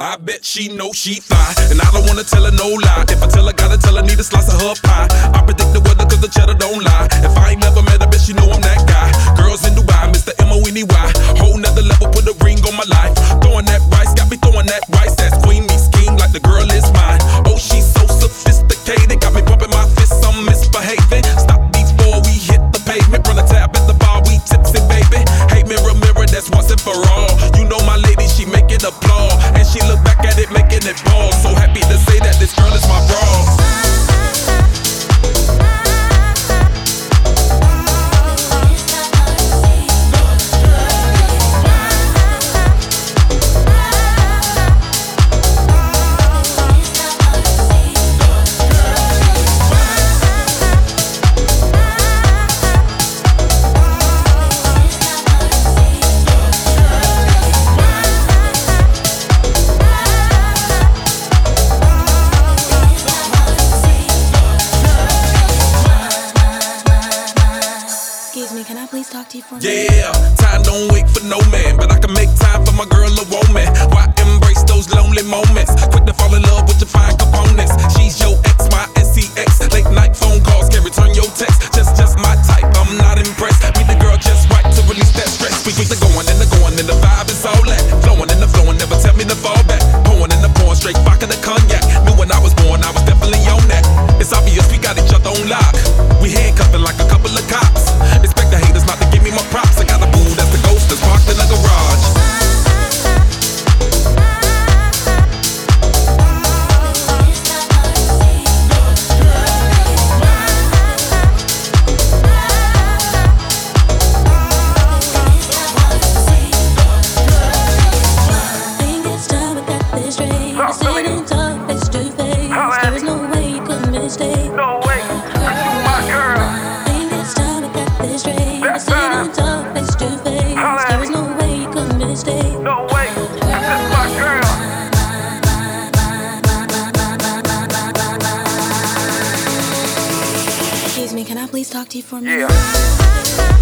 I bet she know she fly, and I don't wanna tell her no lie. If I tell her, gotta tell her, need a slice of her pie. I predict the weather cause the cheddar don't lie. If I ain't never met her, bet she know I'm that guy. Girls in Dubai, Mr. M-O-N-E-Y. Whole nother level, put a ring on my life. Throwing that rice, got me throwing that rice. That's queen, me scheme like the girl is mine. Oh, she's so sophisticated, got me pumping my fists, I'm misbehaving. Stop before we hit the pavement. Run a tab at the bar, we tipsy, baby. Hey, mirror, mirror, that's once and for all. You know my lady, she make it applaud, and she look back at it, making it pause. So happy to say that this girl is my bra. Can I please talk to you for a minute? Yeah, time don't wait for no man, but I can make time for my girl, a woman. Why embrace those lonely moments? Quick to fall in love with your fine components. She's your ex, my SCX. Late night phone calls, can't return your text. Just my type, I'm not impressed. Meet the girl just right to release that stress. We get the going and the vibe is all that. Flowing and the flowing, never tell me to fall back. Pouring and the pouring, straight vodka the cognac. Knew when I was born, I was definitely on that. It's obvious we got each other on lock. We handcuffing like a couple of cops. Expect the haters not to give me my props. I got a boo that's the ghost that's parked in the garage. No way, you my girl. Ain't this time we got this straight. That's Sit on top, face to face. There is no way you could mistake. No way, this is my girl. Excuse me, can I please talk to you for a minute? Yeah.